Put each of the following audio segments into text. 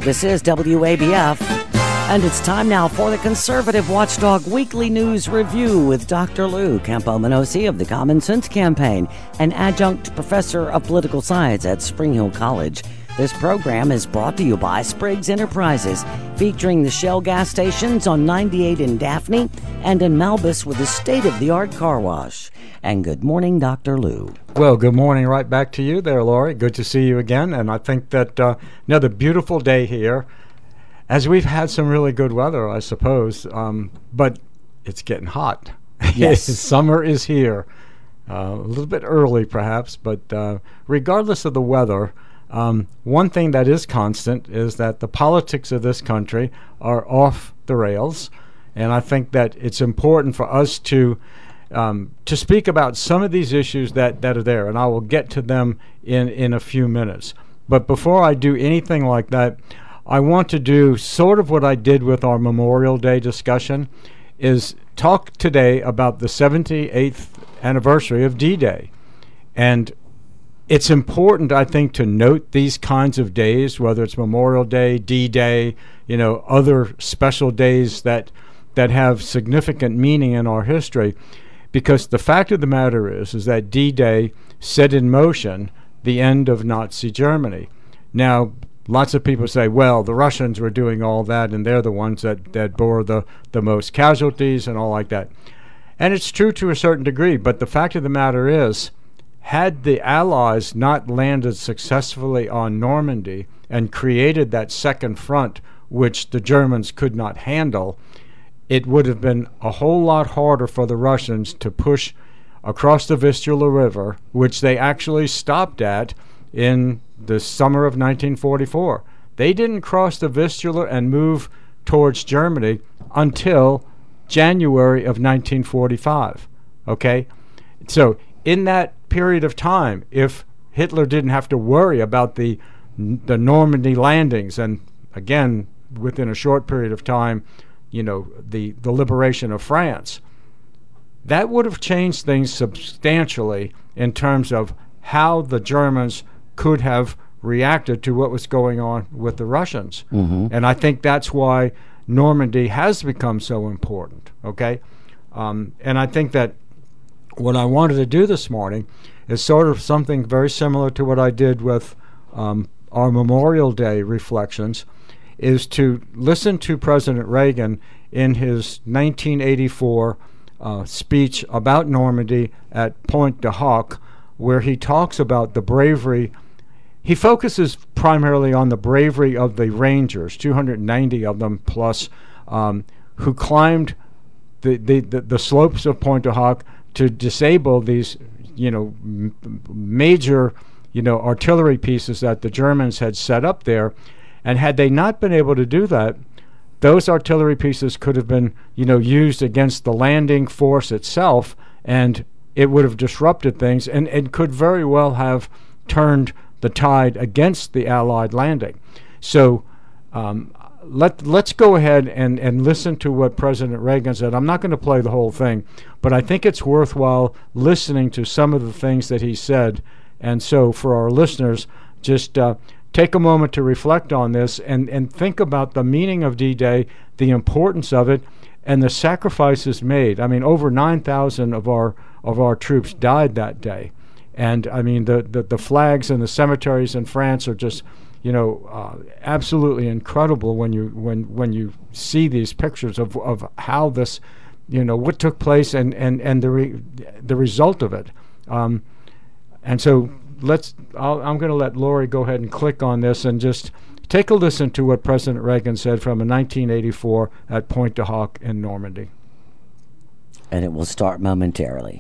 This is WABF, and it's time now for the Conservative Watchdog Weekly News Review with Dr. Lou Campoamenosi of the Common Sense Campaign, an adjunct professor of political science at Spring Hill College. This program is brought to you by Spriggs Enterprises, featuring the Shell gas stations on 98 in Daphne and in Malbus with a state-of-the-art car wash. And good morning, Dr. Lou. Well, good morning right back to you there, Laurie. Good to see you again. And I think that another beautiful day here, as we've had some really good weather, I suppose, but it's getting hot. Yes. Summer is here. A little bit early, perhaps, but regardless of the weather, one thing that is constant is that the politics of this country are off the rails, and I think that it's important for us to speak about some of these issues that are there, and I will get to them in a few minutes. But before I do anything like that, I want to do sort of what I did with our Memorial Day discussion, is talk today about the 78th anniversary of D-Day. And it's important, I think, to note these kinds of days, whether it's Memorial Day, D-Day, other special days that have significant meaning in our history, because the fact of the matter is that D-Day set in motion the end of Nazi Germany. Now, lots of people say, well, the Russians were doing all that, and they're the ones that bore the most casualties and all like that. And it's true to a certain degree, but the fact of the matter is, had the Allies not landed successfully on Normandy and created that second front, which the Germans could not handle, it would have been a whole lot harder for the Russians to push across the Vistula River, which they actually stopped at in the summer of 1944. They didn't cross the Vistula and move towards Germany until January of 1945. Okay? So in that period of time, if Hitler didn't have to worry about the Normandy landings, and again, within a short period of time, the liberation of France, that would have changed things substantially in terms of how the Germans could have reacted to what was going on with the Russians. Mm-hmm. And I think that's why Normandy has become so important, okay? And I think that what I wanted to do this morning is sort of something very similar to what I did with our Memorial Day reflections, is to listen to President Reagan in his 1984 speech about Normandy at Pointe du Hoc, where he talks about the bravery. He focuses primarily on the bravery of the Rangers, 290 of them plus, who climbed the slopes of Pointe du Hoc to disable these, major, artillery pieces that the Germans had set up there. And had they not been able to do that, those artillery pieces could have been, used against the landing force itself, and it would have disrupted things and could very well have turned the tide against the Allied landing. So let's go ahead and listen to what President Reagan said. I'm not going to play the whole thing, but I think it's worthwhile listening to some of the things that he said. And so for our listeners, just take a moment to reflect on this and think about the meaning of D-Day, the importance of it, and the sacrifices made. I mean, over 9,000 of our troops died that day. And I mean, the flags and the cemeteries in France are just, absolutely incredible when you see these pictures of how this, what took place and the result of it. And so I'm going to let Lori go ahead and click on this and just take a listen to what President Reagan said from 1984 at Pointe du Hoc in Normandy. And it will start momentarily.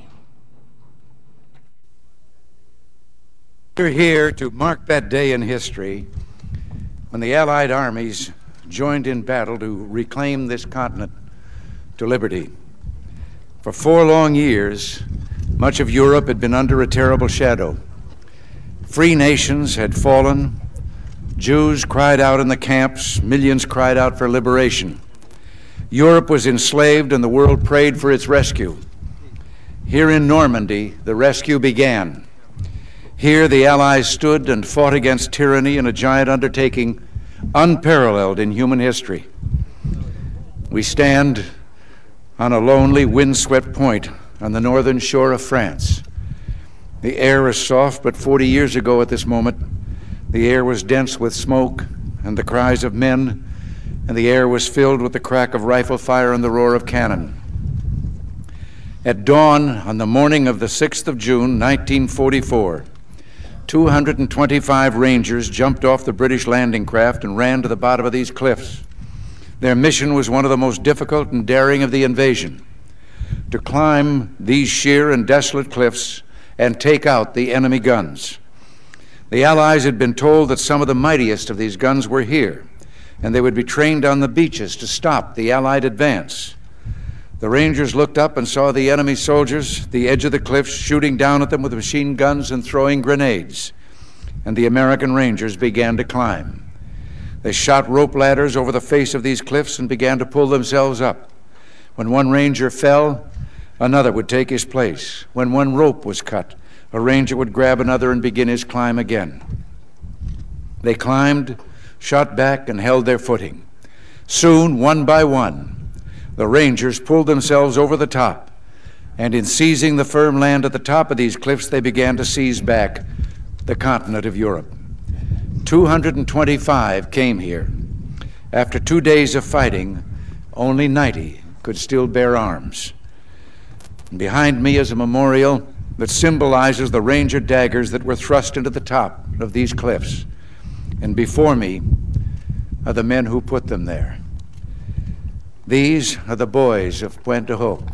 We're here to mark that day in history when the Allied armies joined in battle to reclaim this continent to liberty. For 4 long years, much of Europe had been under a terrible shadow. Free nations had fallen. Jews cried out in the camps. Millions cried out for liberation. Europe was enslaved and the world prayed for its rescue. Here in Normandy, the rescue began. Here the Allies stood and fought against tyranny in a giant undertaking unparalleled in human history. We stand on a lonely, windswept point on the northern shore of France. The air is soft, but 40 years ago at this moment, the air was dense with smoke and the cries of men, and the air was filled with the crack of rifle fire and the roar of cannon. At dawn on the morning of the 6th of June, 1944, 225 Rangers jumped off the British landing craft and ran to the bottom of these cliffs. Their mission was one of the most difficult and daring of the invasion: to climb these sheer and desolate cliffs and take out the enemy guns. The Allies had been told that some of the mightiest of these guns were here, and they would be trained on the beaches to stop the Allied advance. The Rangers looked up and saw the enemy soldiers at the edge of the cliffs shooting down at them with machine guns and throwing grenades, and the American Rangers began to climb. They shot rope ladders over the face of these cliffs and began to pull themselves up. When one Ranger fell, another would take his place. When one rope was cut, a Ranger would grab another and begin his climb again. They climbed, shot back, and held their footing. Soon, one by one, the Rangers pulled themselves over the top, and in seizing the firm land at the top of these cliffs, they began to seize back the continent of Europe. 225 came here. After 2 days of fighting, only 90 could still bear arms. And behind me is a memorial that symbolizes the Ranger daggers that were thrust into the top of these cliffs. And before me are the men who put them there. These are the boys of Pointe du Hoc.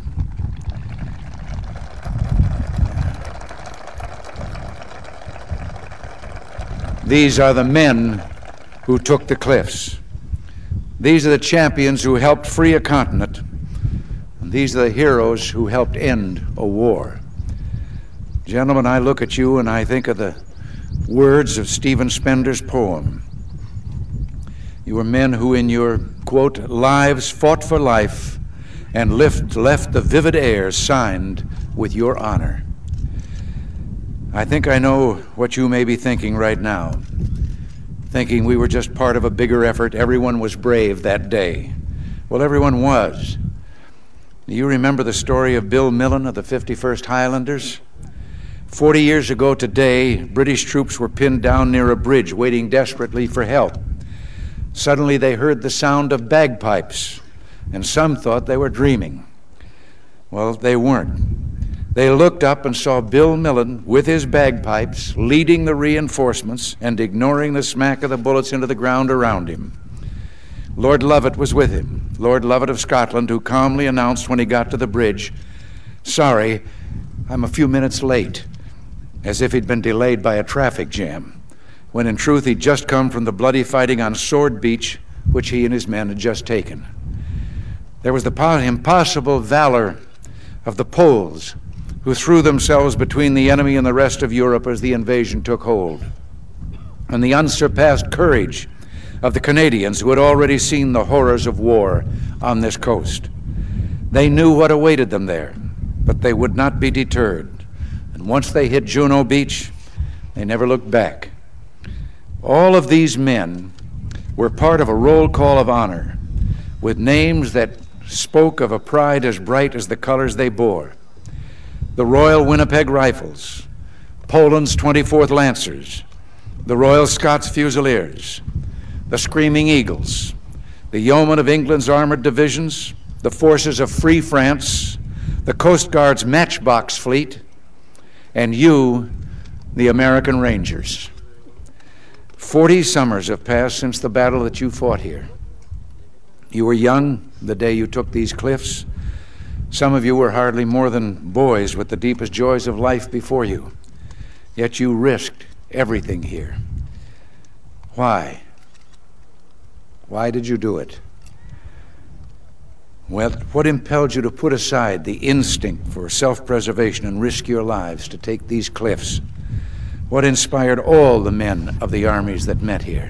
These are the men who took the cliffs. These are the champions who helped free a continent. And these are the heroes who helped end a war. Gentlemen, I look at you and I think of the words of Stephen Spender's poem. You were men who in your, quote, lives fought for life and left the vivid air signed with your honor. I think I know what you may be thinking right now, thinking we were just part of a bigger effort. Everyone was brave that day. Well, everyone was. Do you remember the story of Bill Millen of the 51st Highlanders? 40 years ago today, British troops were pinned down near a bridge, waiting desperately for help. Suddenly they heard the sound of bagpipes, and some thought they were dreaming. Well, they weren't. They looked up and saw Bill Millen with his bagpipes leading the reinforcements and ignoring the smack of the bullets into the ground around him. Lord Lovat was with him, Lord Lovat of Scotland, who calmly announced when he got to the bridge, "Sorry, I'm a few minutes late," as if he'd been delayed by a traffic jam, when in truth he'd just come from the bloody fighting on Sword Beach, which he and his men had just taken. There was the impossible valor of the Poles, who threw themselves between the enemy and the rest of Europe as the invasion took hold, and the unsurpassed courage of the Canadians, who had already seen the horrors of war on this coast. They knew what awaited them there, but they would not be deterred. And once they hit Juno Beach, they never looked back. All of these men were part of a roll call of honor, with names that spoke of a pride as bright as the colors they bore. The Royal Winnipeg Rifles, Poland's 24th Lancers, the Royal Scots Fusiliers, the Screaming Eagles, the Yeomen of England's armored divisions, the forces of Free France, the Coast Guard's Matchbox Fleet, and you, the American Rangers. 40 summers have passed since the battle that you fought here. You were young the day you took these cliffs. Some of you were hardly more than boys with the deepest joys of life before you. Yet you risked everything here. Why? Why did you do it? Well, what impelled you to put aside the instinct for self-preservation and risk your lives to take these cliffs? What inspired all the men of the armies that met here?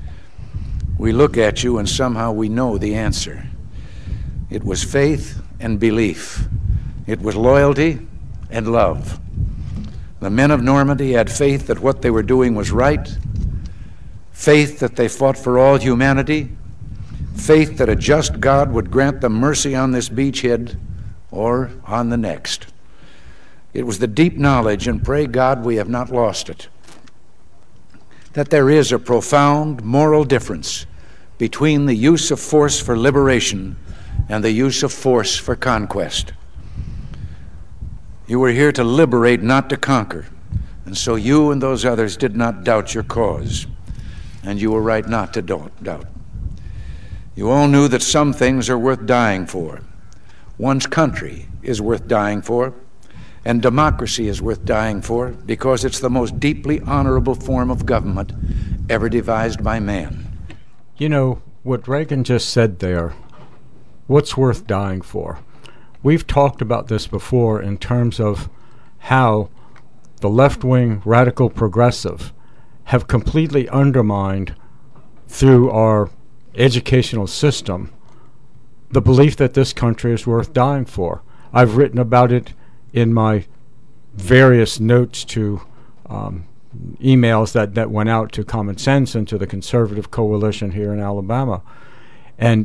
We look at you and somehow we know the answer. It was faith and belief. It was loyalty and love. The men of Normandy had faith that what they were doing was right, faith that they fought for all humanity, faith that a just God would grant them mercy on this beachhead or on the next. It was the deep knowledge, and pray God we have not lost it, that there is a profound moral difference between the use of force for liberation and the use of force for conquest. You were here to liberate, not to conquer, and so you and those others did not doubt your cause, and you were right not to doubt. You all knew that some things are worth dying for. One's country is worth dying for, and democracy is worth dying for because it's the most deeply honorable form of government ever devised by man. You know, what Reagan just said there, what's worth dying for? We've talked about this before in terms of how the left-wing radical progressive have completely undermined, through our educational system, the belief that this country is worth dying for. I've written about it in my various notes to emails that went out to Common Sense and to the conservative coalition here in Alabama. And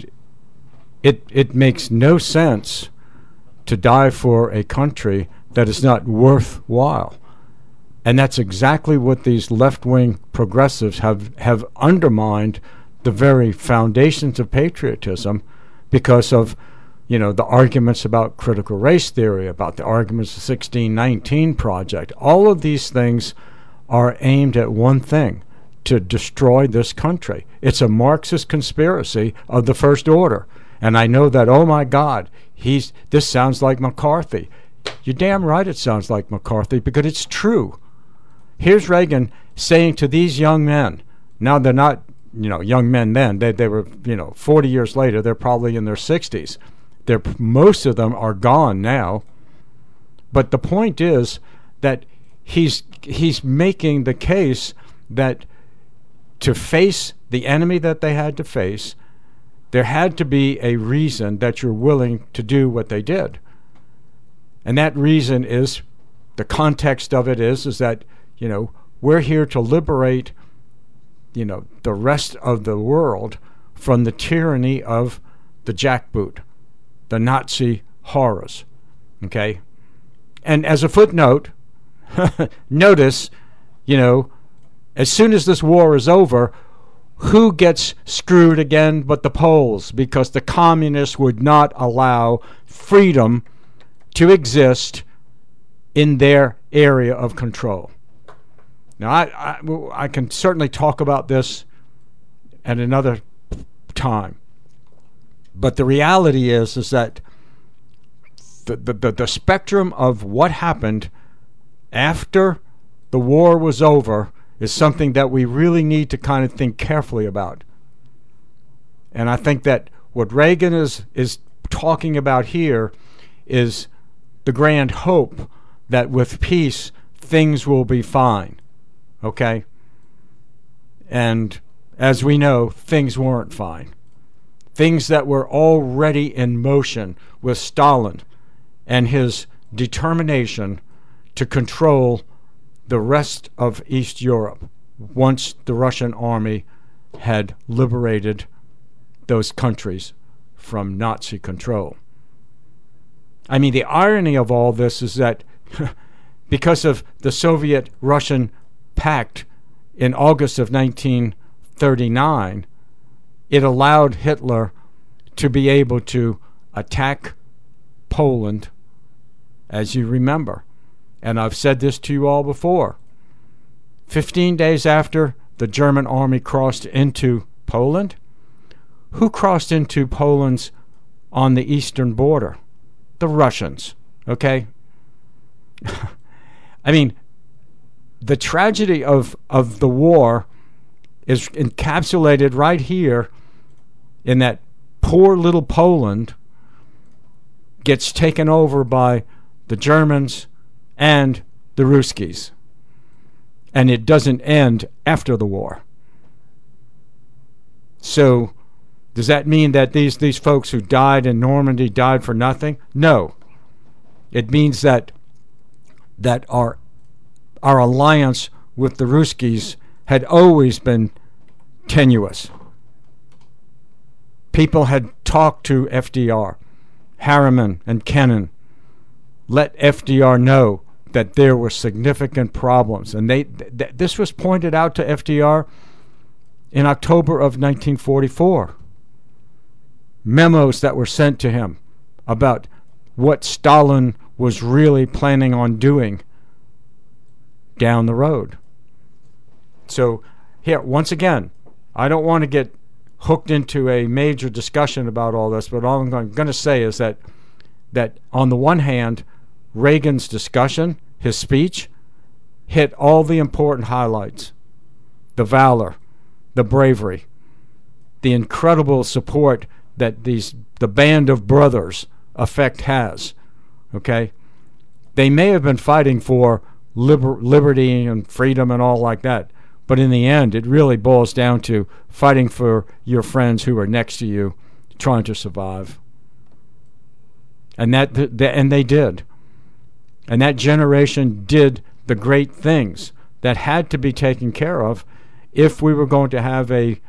it makes no sense to die for a country that is not worthwhile. And that's exactly what these left-wing progressives have undermined, the very foundations of patriotism, because of, you know, the arguments about critical race theory, about the arguments of the 1619 Project. All of these things are aimed at one thing: to destroy this country. It's a Marxist conspiracy of the first order. And I know that, oh my God, this sounds like McCarthy. You're damn right it sounds like McCarthy, because it's true. Here's Reagan saying to these young men, now they're not, you know, young men then, they were, 40 years later, they're probably in their 60s. Most of them are gone now. But the point is that he's making the case that to face the enemy that they had to face, there had to be a reason that you're willing to do what they did. And that reason is, the context of it is that, we're here to liberate, the rest of the world from the tyranny of the jackboot, the Nazi horrors. Okay? And as a footnote, notice, as soon as this war is over, who gets screwed again but the Poles? Because the communists would not allow freedom to exist in their area of control. Now, I can certainly talk about this at another time, but the reality is that the spectrum of what happened after the war was over is something that we really need to kind of think carefully about. And I think that what Reagan is talking about here is the grand hope that with peace things will be fine. Okay? And as we know, things weren't fine. Things that were already in motion with Stalin and his determination to control the rest of East Europe once the Russian army had liberated those countries from Nazi control. I mean, the irony of all this is that because of the Soviet-Russian pact in August of 1939, it allowed Hitler to be able to attack Poland, as you remember. And I've said this to you all before. 15 days after the German army crossed into Poland, who crossed into Poland's on the eastern border? The Russians, okay? I mean, the tragedy of the war is encapsulated right here in that poor little Poland gets taken over by the Germans and the Ruskies. And it doesn't end after the war. So, does that mean that these folks who died in Normandy died for nothing? No. It means that our alliance with the Ruskies had always been tenuous. People had talked to FDR, Harriman and Kennan, let FDR know that there were significant problems. And this was pointed out to FDR in October of 1944. Memos that were sent to him about what Stalin was really planning on doing down the road. So here, once again, I don't want to get hooked into a major discussion about all this, but all I'm going to say is that on the one hand, Reagan's discussion, his speech, hit all the important highlights: the valor, the bravery, the incredible support that the band of brothers effect has. Okay, they may have been fighting for liberty and freedom and all like that, but in the end, it really boils down to fighting for your friends who are next to you, trying to survive. And and they did. And that generation did the great things that had to be taken care of if we were going to have a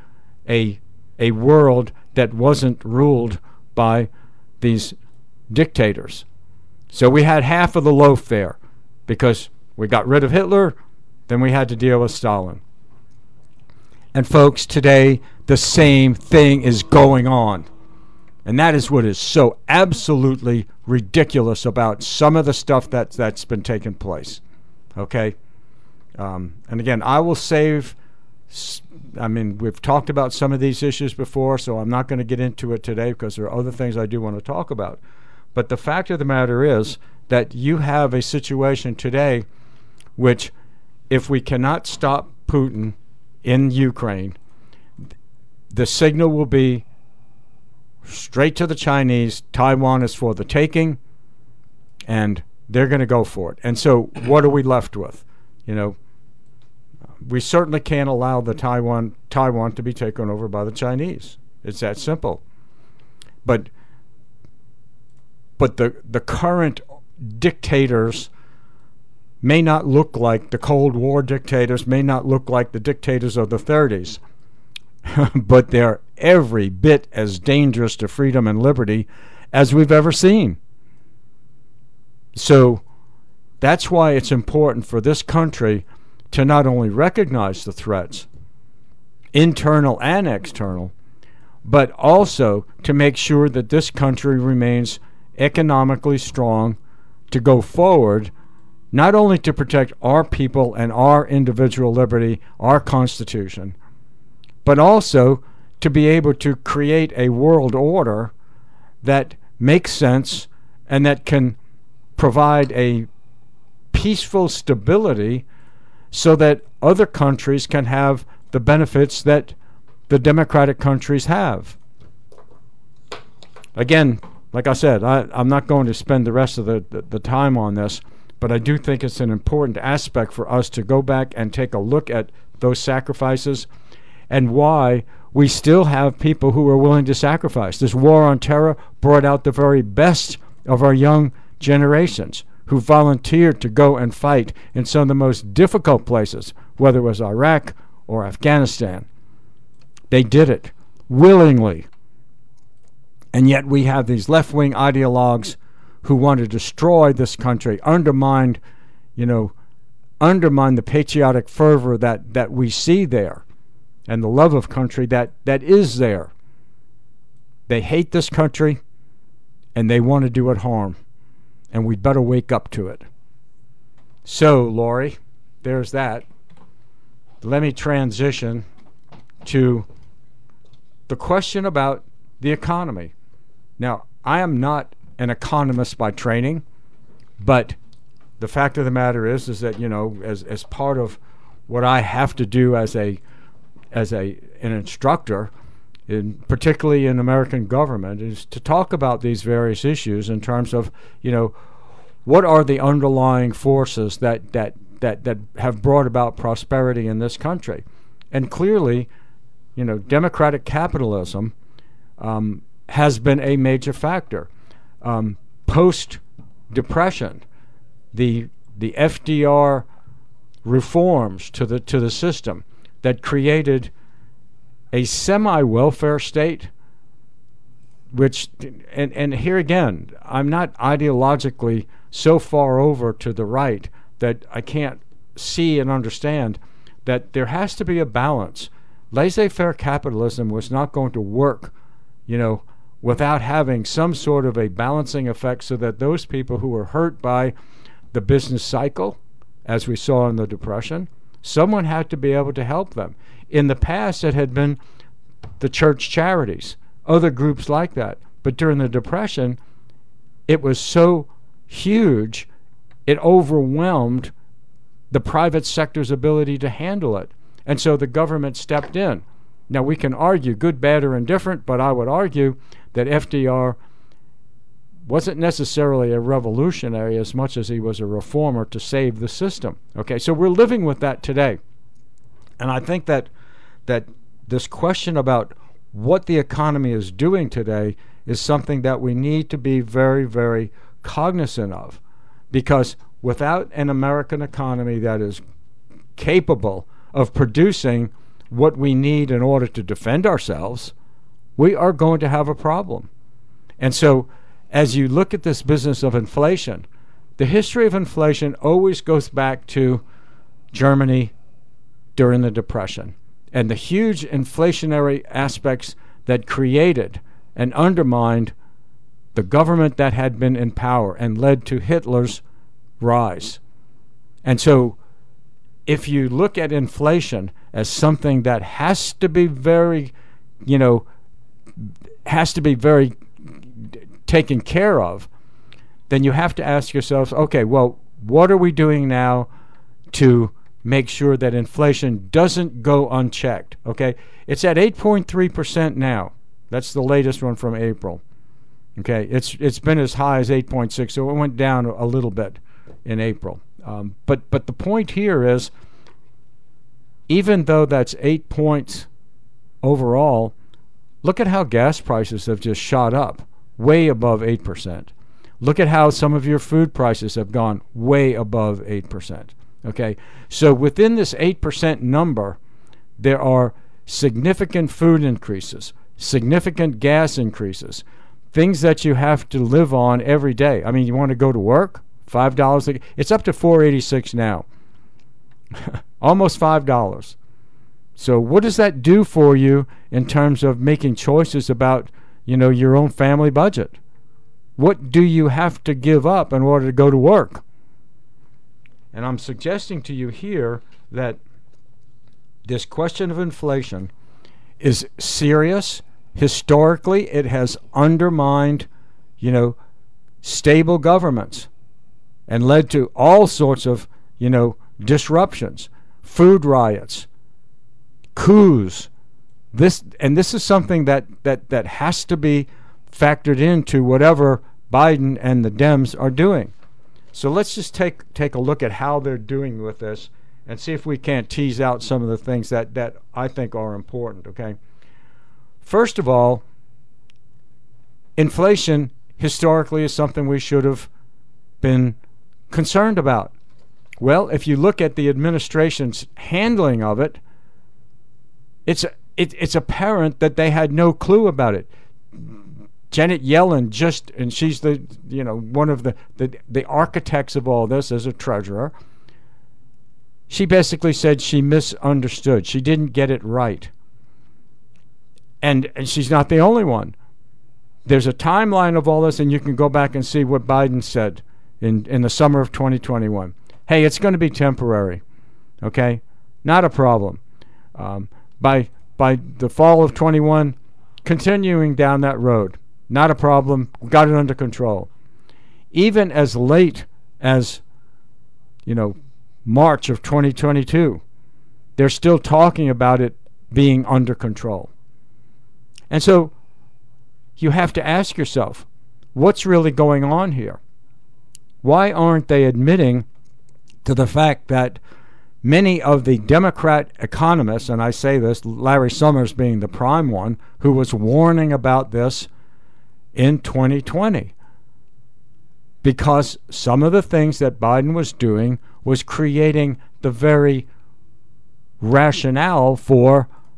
world that wasn't ruled by these dictators. So we had half of the loaf there because we got rid of Hitler, then we had to deal with Stalin. And folks, today the same thing is going on. And that is what is so absolutely ridiculous about some of the stuff that's been taking place. Okay? And again, I will save... we've talked about some of these issues before, so I'm not going to get into it today because there are other things I do want to talk about. But the fact of the matter is that you have a situation today which, if we cannot stop Putin in Ukraine, the signal will be straight to the Chinese. Taiwan is for the taking, and they're going to go for it. And so what are we left with? We certainly can't allow the Taiwan to be taken over by the Chinese. It's that simple. But the current dictators may not look like the Cold War dictators, may not look like the dictators of the 30s, but they're every bit as dangerous to freedom and liberty as we've ever seen. So that's why it's important for this country to not only recognize the threats, internal and external, but also to make sure that this country remains economically strong to go forward, not only to protect our people and our individual liberty, our Constitution, but also to be able to create a world order that makes sense and that can provide a peaceful stability so that other countries can have the benefits that the democratic countries have. Again, like I said, I'm not going to spend the rest of the time on this, but I do think it's an important aspect for us to go back and take a look at those sacrifices and why we still have people who are willing to sacrifice. This war on terror brought out the very best of our young generations who volunteered to go and fight in some of the most difficult places, whether it was Iraq or Afghanistan. They did it willingly. And yet we have these left-wing ideologues who want to destroy this country, undermine the patriotic fervor that we see there and the love of country that is there. They hate this country and they want to do it harm. And we'd better wake up to it. So, Lori, there's that. Let me transition to the question about the economy. Now, I am not an economist by training, but the fact of the matter is that, as part of what I have to do as an instructor, particularly in American government, is to talk about these various issues in terms of, what are the underlying forces that have brought about prosperity in this country. And clearly, democratic capitalism has been a major factor. Post-Depression, the FDR reforms to the system that created a semi-welfare state, which, and here again, I'm not ideologically so far over to the right that I can't see and understand that there has to be a balance. Laissez-faire capitalism was not going to work, without having some sort of a balancing effect so that those people who were hurt by the business cycle, as we saw in the Depression, someone had to be able to help them. In the past, it had been the church charities, other groups like that. But during the Depression, it was so huge, it overwhelmed the private sector's ability to handle it. And so the government stepped in. Now, we can argue good, bad, or indifferent, but I would argue that FDR wasn't necessarily a revolutionary as much as he was a reformer to save the system. Okay, so we're living with that today. And I think that this question about what the economy is doing today is something that we need to be very, very cognizant of. Because without an American economy that is capable of producing what we need in order to defend ourselves, we are going to have a problem. And so as you look at this business of inflation, the history of inflation always goes back to Germany during the Depression and the huge inflationary aspects that created and undermined the government that had been in power and led to Hitler's rise. And so if you look at inflation as something that has to be very taken care of, then you have to ask yourselves, okay, well, what are we doing now to make sure that inflation doesn't go unchecked? Okay, it's at 8.3% now. That's the latest one from April. Okay, it's been as high as 8.6, so it went down a little bit in April. But the point here is, even though that's 8 points overall, look at how gas prices have just shot up, way above 8%. Look at how some of your food prices have gone way above 8%. Okay, so within this 8% number, there are significant food increases, significant gas increases, things that you have to live on every day. I mean, you want to go to work, $5. It's up to $4.86 now, almost $5. So what does that do for you in terms of making choices about, your own family budget? What do you have to give up in order to go to work? And I'm suggesting to you here that this question of inflation is serious. Historically, it has undermined, stable governments and led to all sorts of, disruptions, food riots, coups. This is something that has to be factored into whatever Biden and the Dems are doing. So let's just take a look at how they're doing with this and see if we can't tease out some of the things that I think are important, okay? First of all, inflation historically is something we should have been concerned about. Well, if you look at the administration's handling of it, it's apparent that they had no clue about it. Janet Yellen and she's the one of the architects of all this as a treasurer. She basically said she misunderstood. She didn't get it right. And she's not the only one. There's a timeline of all this, and you can go back and see what Biden said in the summer of 2021. Hey, it's going to be temporary, okay? Not a problem. By the fall of 21, continuing down that road, not a problem. We got it under control. Even as late as, March of 2022, they're still talking about it being under control. And so you have to ask yourself, what's really going on here? Why aren't they admitting to the fact that many of the Democrat economists, and I say this, Larry Summers being the prime one, who was warning about this in 2020, because some of the things that Biden was doing was creating the very rationale for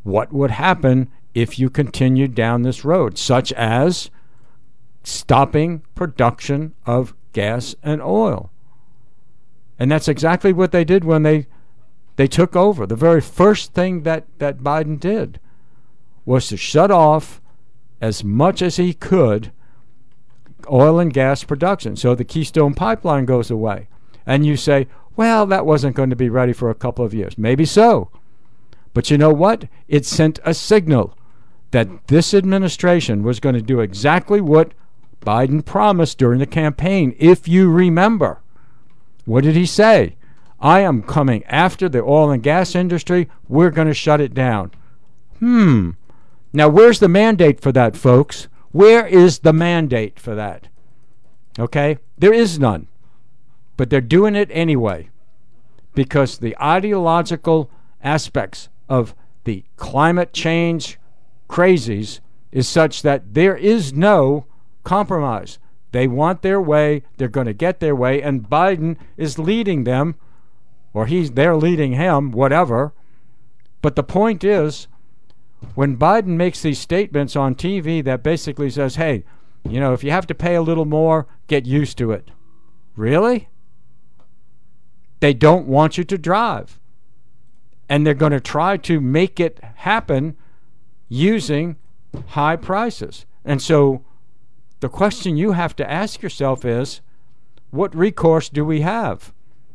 what would happen if you continued down this road, such as stopping production of gas and oil. And that's exactly what they did when they took over. The very first thing that Biden did was to shut off as much as he could oil and gas production. So the Keystone Pipeline goes away. And you say, well, that wasn't going to be ready for a couple of years. Maybe so. But you know what? It sent a signal that this administration was going to do exactly what Biden promised during the campaign. If you remember, what did he say? I am coming after the oil and gas industry. We're going to shut it down. Now, where's the mandate for that, folks? Where is the mandate for that? Okay? There is none. But they're doing it anyway because the ideological aspects of the climate change crazies is such that there is no compromise. They want their way. They're going to get their way. And Biden is leading them, or they're leading him, whatever. But the point is, when Biden makes these statements on TV that basically says, hey, if you have to pay a little more, get used to it. Really? They don't want you to drive. And they're going to try to make it happen using high prices. And so the question you have to ask yourself is, what recourse do we have?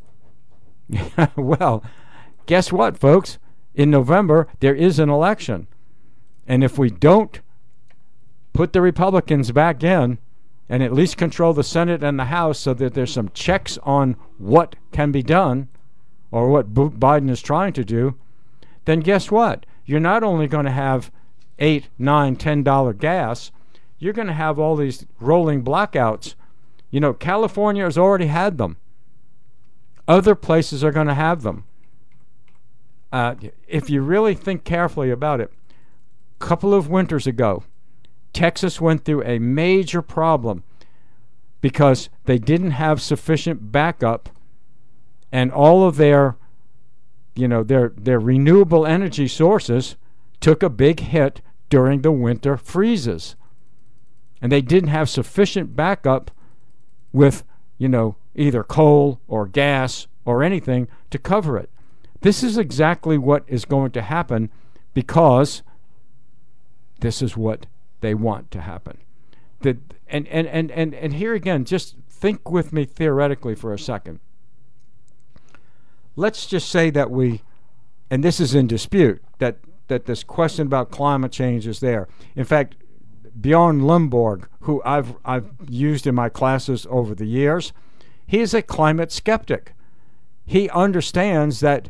Well, guess what, folks? In November, there is an election. And if we don't put the Republicans back in and at least control the Senate and the House so that there's some checks on what can be done or what Biden is trying to do, then guess what? You're not only going to have $8, $9, $10 gas, you're going to have all these rolling blackouts. California has already had them. Other places are going to have them. If you really think carefully about it, a couple of winters ago, Texas went through a major problem because they didn't have sufficient backup, and all of their renewable energy sources took a big hit during the winter freezes. And they didn't have sufficient backup with, either coal or gas or anything to cover it. This is exactly what is going to happen because this is what they want to happen. And here again, just think with me theoretically for a second. Let's just say that and this is in dispute, that this question about climate change is there. In fact, Bjorn Lomborg, who I've used in my classes over the years, he is a climate skeptic. He understands that,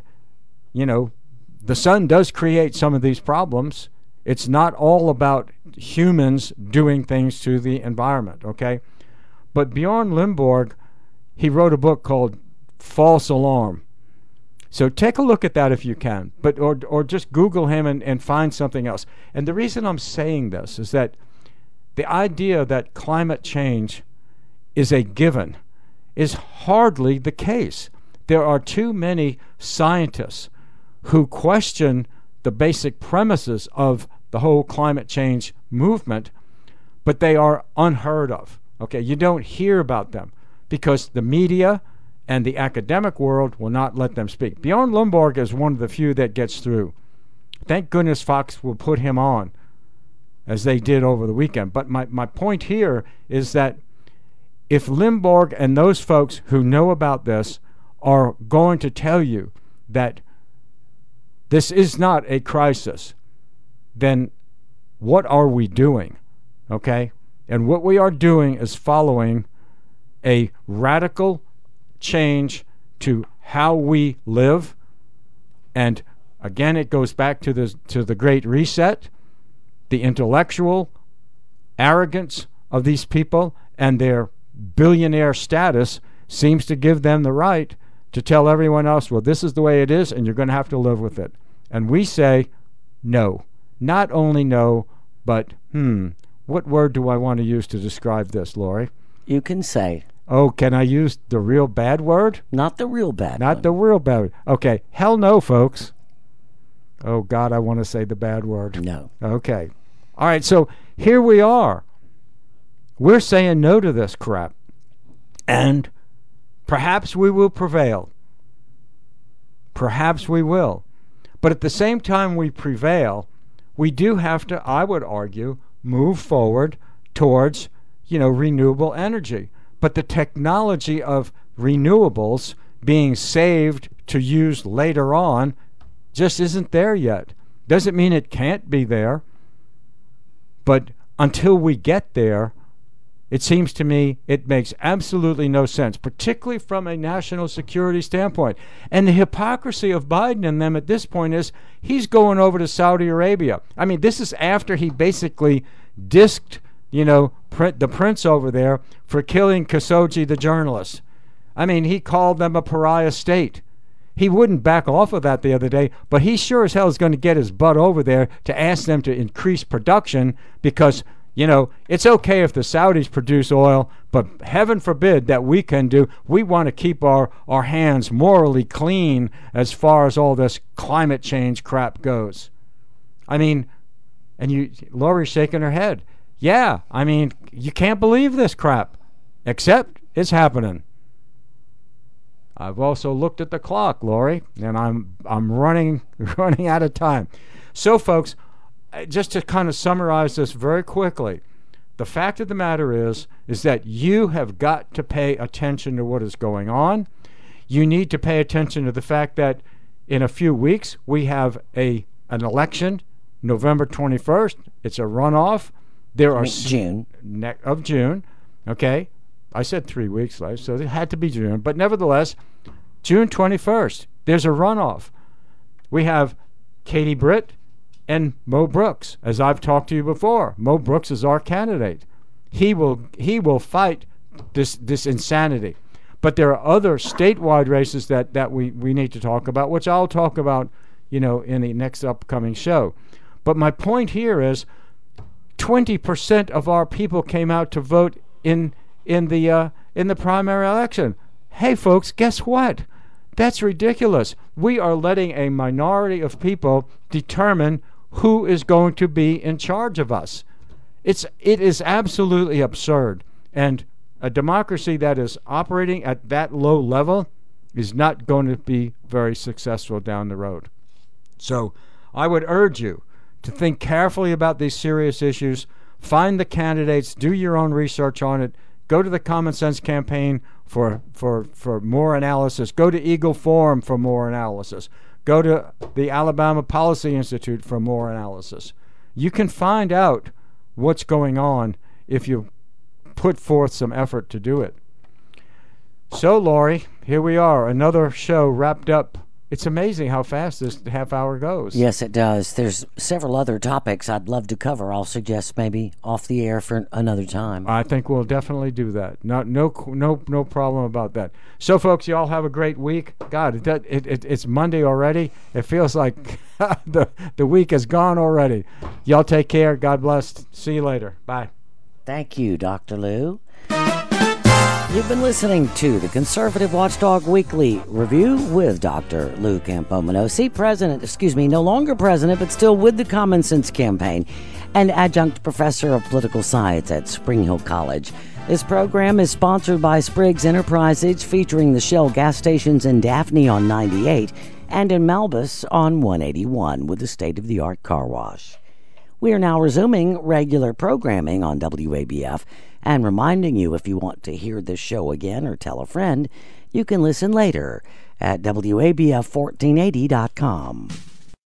the sun does create some of these problems. It's not all about humans doing things to the environment, okay? But Bjorn Lomborg, he wrote a book called False Alarm. So take a look at that if you can, but or just Google him and find something else. And the reason I'm saying this is that the idea that climate change is a given is hardly the case. There are too many scientists who question the basic premises of the whole climate change movement, but they are unheard of. Okay, you don't hear about them because the media and the academic world will not let them speak. Bjorn Lomborg is one of the few that gets through. Thank goodness Fox will put him on, as they did over the weekend. But my point here is that if Lomborg and those folks who know about this are going to tell you that this is not a crisis, then what are we doing? Okay? And what we are doing is following a radical change to how we live. And again, it goes back to the Great Reset, the intellectual arrogance of these people, and their billionaire status seems to give them the right to tell everyone else, well, this is the way it is, and you're going to have to live with it. And we say, no. Not only no, but, what word do I want to use to describe this, Lori? You can say. Oh, can I use the real bad word? Not the real bad Not one. the real bad word. Okay, hell no, folks. Oh, God, I want to say the bad word. No. Okay. All right, so here we are. We're saying no to this crap. And perhaps we will prevail. Perhaps we will. But at the same time we prevail, we do have to, I would argue, move forward towards, renewable energy. But the technology of renewables being saved to use later on just isn't there yet. Doesn't mean it can't be there. But until we get there, it seems to me it makes absolutely no sense, particularly from a national security standpoint. And the hypocrisy of Biden and them at this point is he's going over to Saudi Arabia. I mean, this is after he basically disked, the prince over there for killing Khashoggi, the journalist. I mean, he called them a pariah state. He wouldn't back off of that the other day, but he sure as hell is going to get his butt over there to ask them to increase production because, it's okay if the Saudis produce oil, but heaven forbid that we want to keep our hands morally clean as far as all this climate change crap goes. I mean, and Lori's shaking her head. Yeah, I mean, you can't believe this crap, except it's happening. I've also looked at the clock, Lori, and I'm running out of time. So, folks, just to kind of summarize this very quickly, the fact of the matter is that you have got to pay attention to what is going on. You need to pay attention to the fact that in a few weeks we have an election, November 21st. It's a runoff. There are June. Of June. Okay. I said 3 weeks, so it had to be June. But nevertheless, June 21st, there's a runoff. We have Katie Britt and Mo Brooks. As I've talked to you before, Mo Brooks is our candidate. He will fight this insanity. But there are other statewide races that we need to talk about, which I'll talk about, in the next upcoming show. But my point here is 20% of our people came out to vote in the primary election. Hey, folks, guess what? That's ridiculous. We are letting a minority of people determine who is going to be in charge of us. It is absolutely absurd. And a democracy that is operating at that low level is not going to be very successful down the road. So I would urge you to think carefully about these serious issues. Find the candidates. Do your own research on it. Go to the Common Sense Campaign for more analysis. Go to Eagle Forum for more analysis. Go to the Alabama Policy Institute for more analysis. You can find out what's going on if you put forth some effort to do it. So, Lori, here we are, another show wrapped up. It's amazing how fast this half hour goes. Yes, it does. There's several other topics I'd love to cover. I'll suggest maybe off the air for another time. I think we'll definitely do that. No problem about that. So, folks, you all have a great week. God, it's Monday already. It feels like the week is gone already. Y'all take care. God bless. See you later. Bye. Thank you, Dr. Lou. You've been listening to the Conservative Watchdog Weekly Review with Dr. Lou Campomenosi, no longer president, but still with the Common Sense Campaign, and adjunct professor of political science at Spring Hill College. This program is sponsored by Spriggs Enterprises, featuring the Shell gas stations in Daphne on 98 and in Malbus on 181 with the state-of-the-art car wash. We are now resuming regular programming on WABF, and reminding you, if you want to hear this show again or tell a friend, you can listen later at WABF1480.com.